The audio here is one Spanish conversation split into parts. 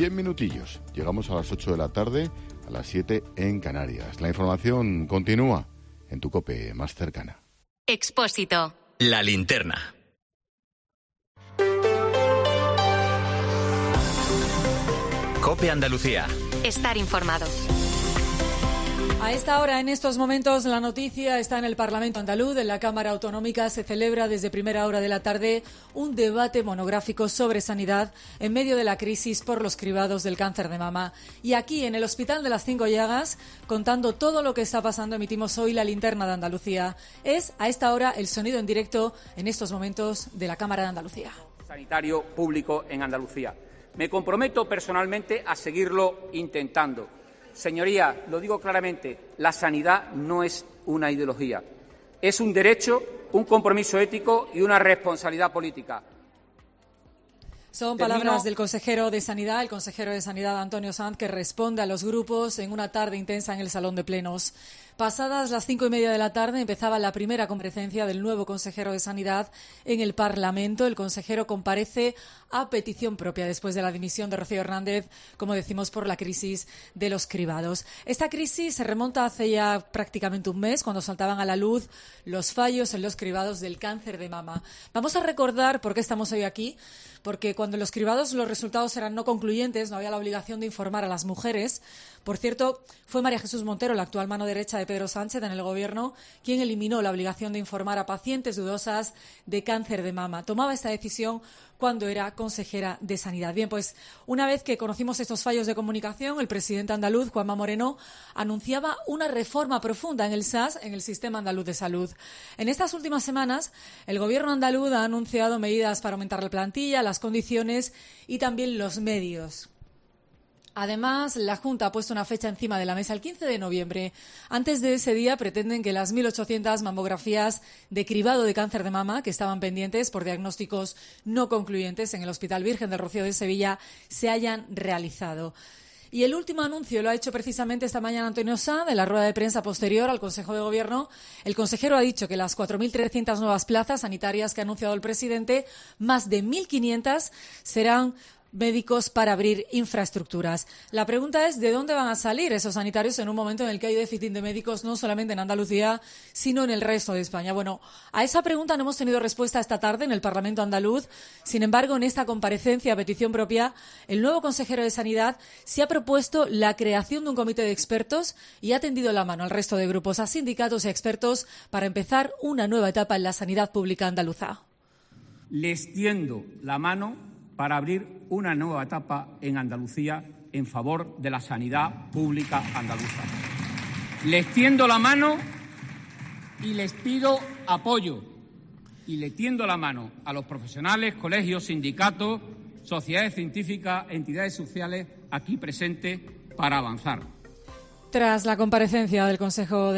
100 minutillos. Llegamos a las 8 de la tarde, a las 7 en Canarias. La información continúa en tu COPE más cercana. Expósito. La linterna. COPE Andalucía. Estar informado. A esta hora, en estos momentos, la noticia está en el Parlamento andaluz. En la Cámara Autonómica se celebra desde primera hora de la tarde un debate monográfico sobre sanidad en medio de la crisis por los cribados del cáncer de mama. Y aquí, en el Hospital de las Cinco Llagas, contando todo lo que está pasando, emitimos hoy la linterna de Andalucía. Es, a esta hora, el sonido en directo, en estos momentos, de la Cámara de Andalucía. Sanitario público en Andalucía. Me comprometo personalmente a seguirlo intentando. Señorías, lo digo claramente, la sanidad no es una ideología. Es un derecho, un compromiso ético y una responsabilidad política. Son palabras del consejero de Sanidad, el consejero de Sanidad Antonio Sanz, que responde a los grupos en una tarde intensa en el Salón de Plenos. Pasadas las 5:30 de la tarde empezaba la primera comparecencia del nuevo consejero de Sanidad en el Parlamento. El consejero comparece a petición propia después de la dimisión de Rocío Hernández, como decimos, por la crisis de los cribados. Esta crisis se remonta hace ya prácticamente un mes, cuando saltaban a la luz los fallos en los cribados del cáncer de mama. Vamos a recordar por qué estamos hoy aquí, porque cuando en los cribados los resultados eran no concluyentes, no había la obligación de informar a las mujeres. Por cierto, fue María Jesús Montero, la actual mano derecha de Pedro Sánchez en el Gobierno, quien eliminó la obligación de informar a pacientes dudosas de cáncer de mama. Tomaba esta decisión cuando era consejera de Sanidad. Bien, pues una vez que conocimos estos fallos de comunicación, el presidente andaluz, Juanma Moreno, anunciaba una reforma profunda en el SAS, en el Sistema Andaluz de Salud. En estas últimas semanas, el Gobierno andaluz ha anunciado medidas para aumentar la plantilla, las condiciones y también los medios. Además, la Junta ha puesto una fecha encima de la mesa, el 15 de noviembre. Antes de ese día pretenden que las 1.800 mamografías de cribado de cáncer de mama que estaban pendientes por diagnósticos no concluyentes en el Hospital Virgen del Rocío de Sevilla se hayan realizado. Y el último anuncio lo ha hecho precisamente esta mañana Antonio Sanz en la rueda de prensa posterior al Consejo de Gobierno. El consejero ha dicho que las 4.300 nuevas plazas sanitarias que ha anunciado el presidente, más de 1.500 serán médicos para abrir infraestructuras. La pregunta es, ¿de dónde van a salir esos sanitarios en un momento en el que hay déficit de médicos no solamente en Andalucía, sino en el resto de España? Bueno, a esa pregunta no hemos tenido respuesta esta tarde en el Parlamento andaluz. Sin embargo, en esta comparecencia a petición propia, el nuevo consejero de Sanidad se ha propuesto la creación de un comité de expertos y ha tendido la mano al resto de grupos, a sindicatos y expertos, para empezar una nueva etapa en la sanidad pública andaluza. Les tiendo la mano para abrir una nueva etapa en Andalucía en favor de la sanidad pública andaluza. Les tiendo la mano y les pido apoyo. Y le tiendo la mano a los profesionales, colegios, sindicatos, sociedades científicas, entidades sociales aquí presentes para avanzar. Tras la comparecencia del consejero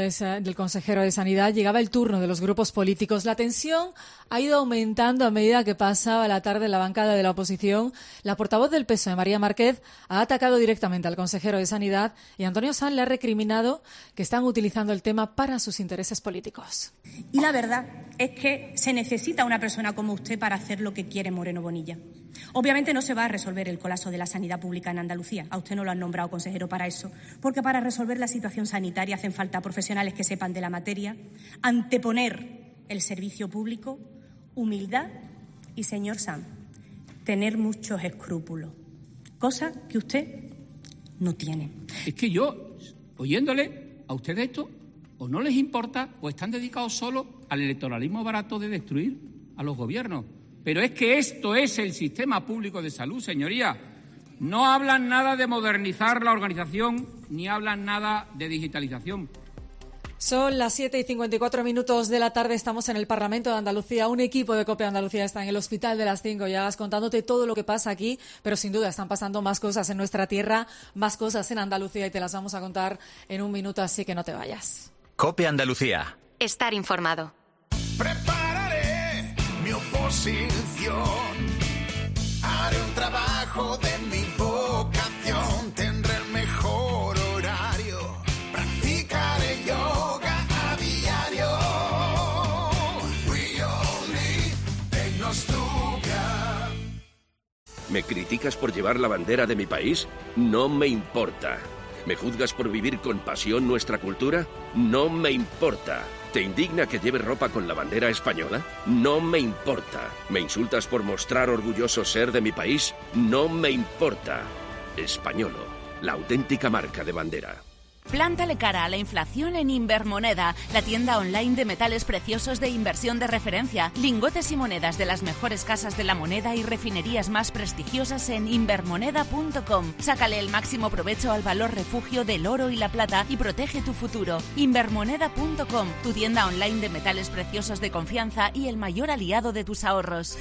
de Sanidad, llegaba el turno de los grupos políticos. La tensión ha ido aumentando a medida que pasaba la tarde en la bancada de la oposición. La portavoz del PSOE, María Márquez, ha atacado directamente al consejero de Sanidad y Antonio Sanz le ha recriminado que están utilizando el tema para sus intereses políticos. Y la verdad es que se necesita una persona como usted para hacer lo que quiere Moreno Bonilla. Obviamente no se va a resolver el colapso de la sanidad pública en Andalucía. A usted no lo han nombrado consejero para eso, porque para resolver la situación sanitaria hacen falta profesionales que sepan de la materia, anteponer el servicio público, humildad y, señor Sanz, tener muchos escrúpulos, cosa que usted no tiene. Es que yo, oyéndole a ustedes esto, o no les importa o están dedicados solo al electoralismo barato de destruir a los gobiernos. Pero es que esto es el sistema público de salud, señoría. No hablan nada de modernizar la organización ni hablan nada de digitalización. Son las 7:54 de la tarde, estamos en el Parlamento de Andalucía. Un equipo de COPE Andalucía está en el Hospital de las Cinco Llagas contándote todo lo que pasa aquí, pero sin duda están pasando más cosas en nuestra tierra, más cosas en Andalucía y te las vamos a contar en un minuto, así que no te vayas. COPE Andalucía. Estar informado. Prepararé mi oposición, haré un trabajo de mi vocación, tendré el mejor horario, practicaré yoga a diario. We all need Tecnostudia. ¿Me criticas por llevar la bandera de mi país? No me importa. ¿Me juzgas por vivir con pasión nuestra cultura? No me importa. ¿Te indigna que lleve ropa con la bandera española? No me importa. ¿Me insultas por mostrar orgulloso ser de mi país? No me importa. Españolo, la auténtica marca de bandera. Plántale cara a la inflación en Invermoneda, la tienda online de metales preciosos de inversión de referencia. Lingotes y monedas de las mejores casas de la moneda y refinerías más prestigiosas en invermoneda.com. Sácale el máximo provecho al valor refugio del oro y la plata y protege tu futuro. Invermoneda.com, tu tienda online de metales preciosos de confianza y el mayor aliado de tus ahorros.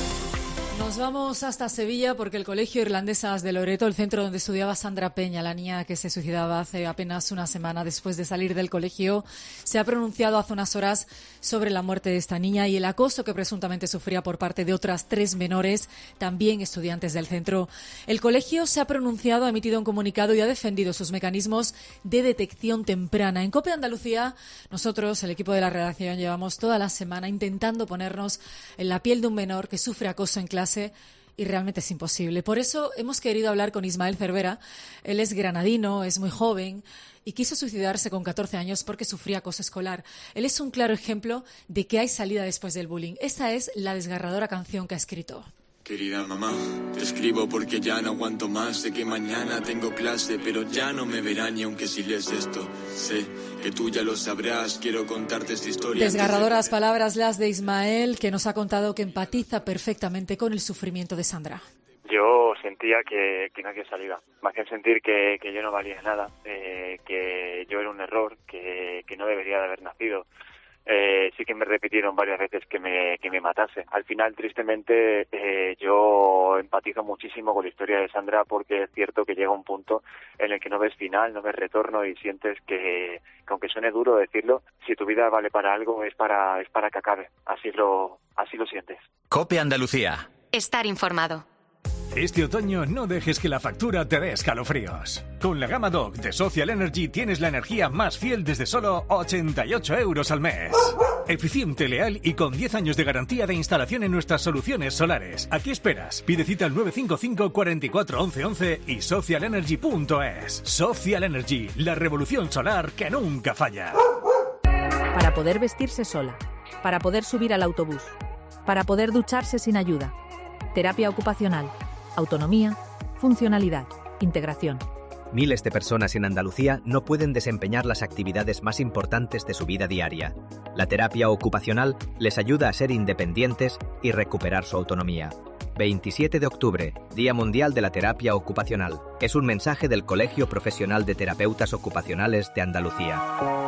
Nos vamos hasta Sevilla porque el Colegio Irlandesas de Loreto, el centro donde estudiaba Sandra Peña, la niña que se suicidaba hace apenas una semana después de salir del colegio, se ha pronunciado hace unas horas sobre la muerte de esta niña y el acoso que presuntamente sufría por parte de otras 3 menores, también estudiantes del centro. El colegio se ha pronunciado, ha emitido un comunicado y ha defendido sus mecanismos de detección temprana. En COPE Andalucía, nosotros, el equipo de la redacción, llevamos toda la semana intentando ponernos en la piel de un menor que sufre acoso en clase y realmente es imposible. Por eso hemos querido hablar con Ismael Cervera. Él es granadino, es muy joven y quiso suicidarse con 14 años porque sufría acoso escolar. Él es un claro ejemplo de que hay salida después del bullying. Esta es la desgarradora canción que ha escrito. Querida mamá, te escribo porque ya no aguanto más. Sé que mañana tengo clase, pero ya no me verán ni aunque si lees esto. Sé que tú ya lo sabrás, quiero contarte esta historia. Desgarradoras palabras las de Ismael, que nos ha contado que empatiza perfectamente con el sufrimiento de Sandra. Yo sentía que no había salida, más que sentir que yo no valía nada, que yo era un error, que no debería de haber nacido. Sí que me repitieron varias veces que me matase. Al final, tristemente, yo empatizo muchísimo con la historia de Sandra porque es cierto que llega un punto en el que no ves final, no ves retorno y sientes que aunque suene duro decirlo, si tu vida vale para algo es para que acabe. Así lo sientes. COPE Andalucía. Estar informado. Este otoño no dejes que la factura te dé escalofríos. Con la gama Dock de Social Energy tienes la energía más fiel desde solo 88 € al mes. Eficiente, leal y con 10 años de garantía de instalación en nuestras soluciones solares. ¿A qué esperas? Pide cita al 955 44 11 11 y socialenergy.es. Social Energy, la revolución solar que nunca falla. Para poder vestirse sola, para poder subir al autobús, para poder ducharse sin ayuda. Terapia ocupacional. Autonomía, funcionalidad, integración. Miles de personas en Andalucía no pueden desempeñar las actividades más importantes de su vida diaria. La terapia ocupacional les ayuda a ser independientes y recuperar su autonomía. 27 de octubre, Día Mundial de la Terapia Ocupacional. Es un mensaje del Colegio Profesional de Terapeutas Ocupacionales de Andalucía.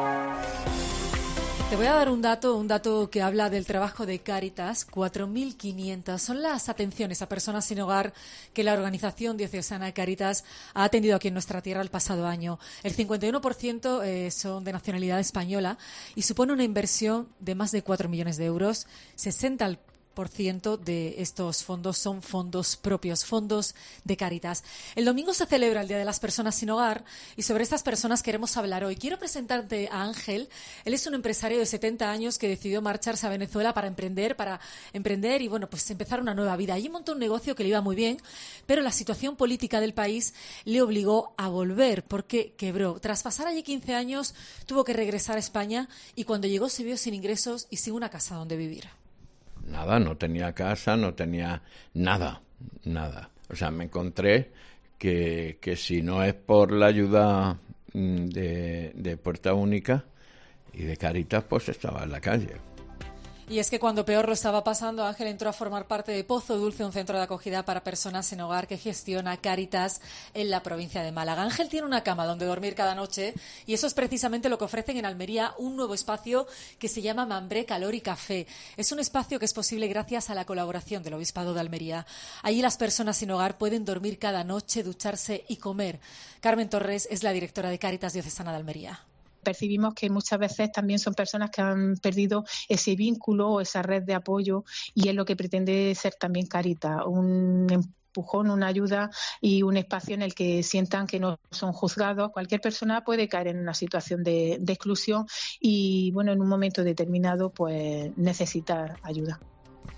Te voy a dar un dato que habla del trabajo de Cáritas. 4.500 son las atenciones a personas sin hogar que la organización diocesana Cáritas ha atendido aquí en nuestra tierra el pasado año. El 51% son de nacionalidad española y supone una inversión de más de 4 millones de euros. 60% de estos fondos son fondos propios, fondos de Cáritas. El domingo se celebra el Día de las Personas sin Hogar y sobre estas personas queremos hablar hoy. Quiero presentarte a Ángel. Él es un empresario de 70 años que decidió marcharse a Venezuela para emprender y pues empezar una nueva vida. Allí montó un negocio que le iba muy bien, pero la situación política del país le obligó a volver porque quebró. Tras pasar allí 15 años, tuvo que regresar a España y cuando llegó se vio sin ingresos y sin una casa donde vivir. Nada, no tenía casa, no tenía nada. O sea, me encontré que si no es por la ayuda de Puerta Única y de Cáritas, pues estaba en la calle. Y es que cuando peor lo estaba pasando, Ángel entró a formar parte de Pozo Dulce, un centro de acogida para personas sin hogar que gestiona Cáritas en la provincia de Málaga. Ángel tiene una cama donde dormir cada noche y eso es precisamente lo que ofrecen en Almería, un nuevo espacio que se llama Mambré Calor y Café. Es un espacio que es posible gracias a la colaboración del Obispado de Almería. Allí las personas sin hogar pueden dormir cada noche, ducharse y comer. Carmen Torres es la directora de Cáritas Diocesana de Almería. Percibimos que muchas veces también son personas que han perdido ese vínculo o esa red de apoyo y es lo que pretende ser también Cáritas, un empujón, una ayuda y un espacio en el que sientan que no son juzgados. Cualquier persona puede caer en una situación de exclusión y, en un momento determinado, pues necesitar ayuda.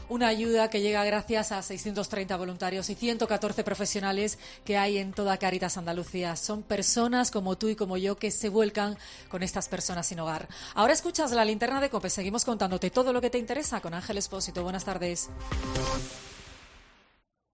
Una ayuda que llega gracias a 630 voluntarios y 114 profesionales que hay en toda Cáritas Andalucía. Son personas como tú y como yo que se vuelcan con estas personas sin hogar. Ahora escuchas la linterna de COPE. Seguimos contándote todo lo que te interesa con Ángel Expósito. Buenas tardes.